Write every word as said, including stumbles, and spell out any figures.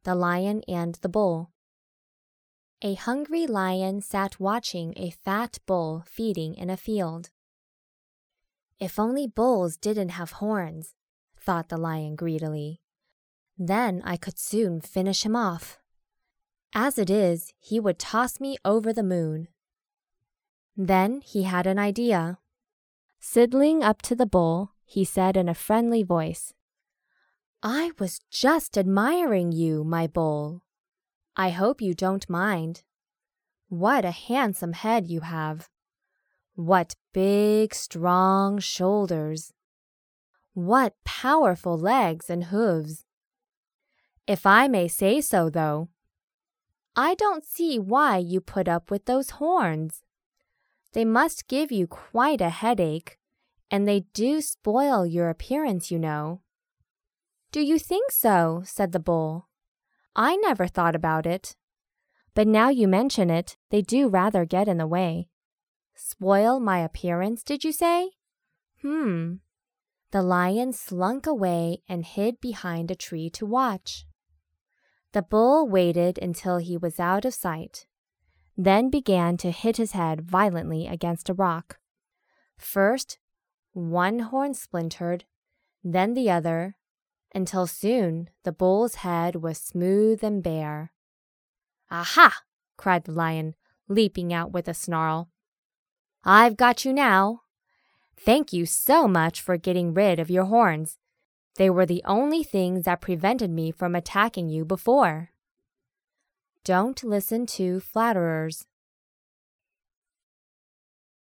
The Lion and the Bull. A hungry lion sat watching a fat bull feeding in a field. "If only bulls didn't have horns," thought the lion greedily. "Then I could soon finish him off. As it is, he would toss me over the moon." Then he had an idea. Sidling up to the bull, he said in a friendly voice, "I was just admiring you, my bull. I hope you don't mind. What a handsome head you have. What big, strong shoulders. What powerful legs and hooves. If I may say so, though, I don't see why you put up with those horns. They must give you quite a headache, and they do spoil your appearance, you know." "Do you think so?" said the bull. "I never thought about it. But now you mention it, they do rather get in the way." "Spoil my appearance, did you say? Hmm." The lion slunk away and hid behind a tree to watch. The bull waited until he was out of sight, then began to hit his head violently against a rock. First, one horn splintered, then the other, until soon the bull's head was smooth and bare. "Aha!" cried the lion, leaping out with a snarl. "I've got you now. Thank you so much for getting rid of your horns. They were the only things that prevented me from attacking you before." Don't listen to flatterers.